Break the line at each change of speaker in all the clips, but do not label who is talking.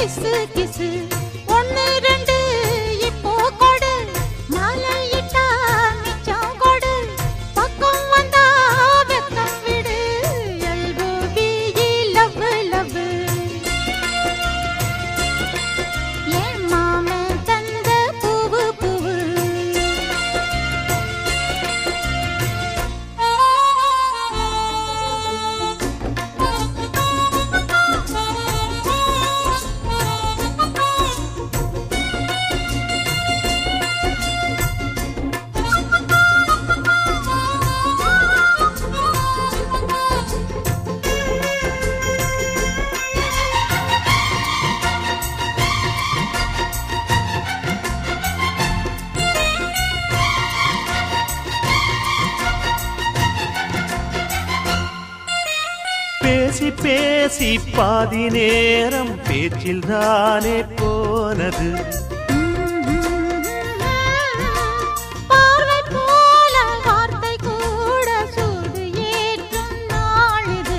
கிசு கிசு ஒன்னு ரெண்டு இப்போ கொடு மாலையிட்டா மிச்சம் கொடு பக்கம் வந்தா வெக்கம் விடு எல்போபி லவ் லவ் என் மாமன் தந்த பூவு பூவு
பேசி பேசி பாதி நேரம் பேச்சில் தானே போனது
பார்வை போல வார்த்தை கூட சூடு ஏற்றும் நாளிது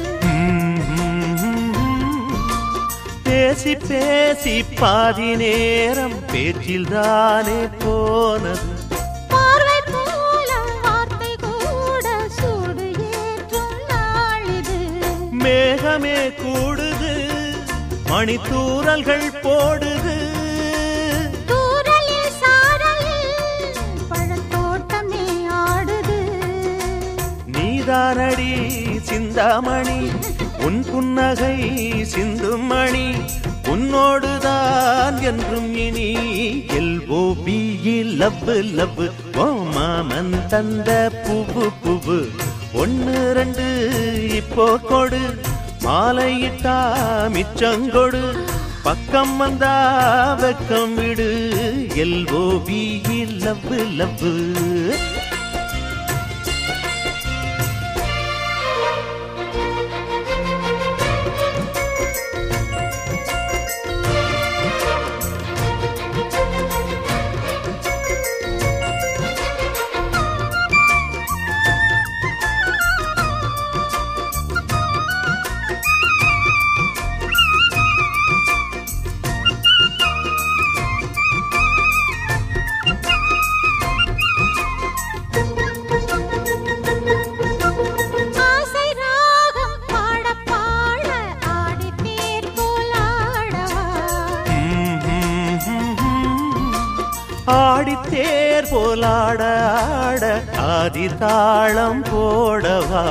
பேசி பேசி பாதி நேரம் பேச்சில் தானே போனது
பார்வை போல வார்த்தை கூட சூடு ஏற்றும் நாளிது
மேகமே கூடுது மணித்தூரல்கள் போடுது
தூரலில் சாரலில் பழத்தோட்டமே ஆடுது
நீதானடி சிந்தாமணி உன் புன்னகை சிந்தும் மணி உன்னோடுதான் என்றும் இனி எல்ஓபி லவ் லவ் ஓ மாமன் தந்த பூவு பூவு ஒன்னு ரெண்டு இப்போ கொடு மாலையிட்டா மிச்சங்கொடு பக்கம் வந்தா வெக்கம் விடு எல்ஓபி லவ் லவ்
ஆசை ராகம் பாட பாட ஆடி தேர் போலாடவா
ஆடித்தேர் போலாட ஆட ஆதி தாளம் போடவா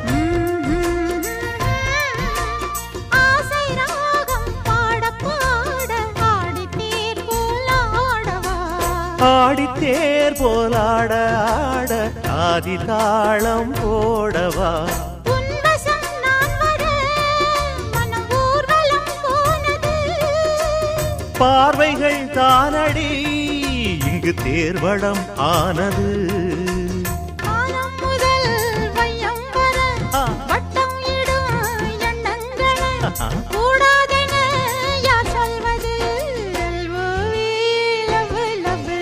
ஆசை ராகம் பாட பாட ஆடி தேர் போலாடவா
ஆடித்தேர் போலாட ஆட ஆதி தாளம் போடவா
உன்வசம் நான் வர மனம் ஊர்வலம் போனது
பார்வைகள் தானடி இங்கு தேர்வடம் ஆனது
காலம் முதல் வையம் வர வட்டம் இடும் எண்ணங்களை கூடாதென யார் சொல்வது எல்ஓவி லவ் லவ்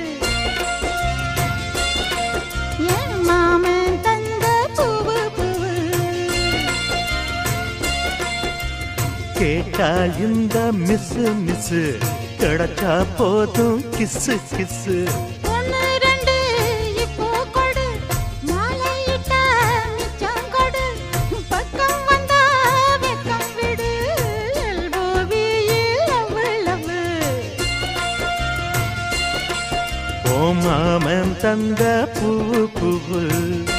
என் மாமன் தந்த பூவு பூவு
கேட்டால் இந்த மிஸ்ஸு மிஸ்ஸு கிடைச்சா போதும் கிஸ்ஸு கிஸ்ஸு
ஒன்னு ரெண்டு இப்போ கொடு மாலையிட்டா மிச்சம் கொடு பக்கம் வந்தா வெக்கம் விடு எல்ஓவி லவ் லவ்
ஓ மாமன் தந்த பூவு பூவு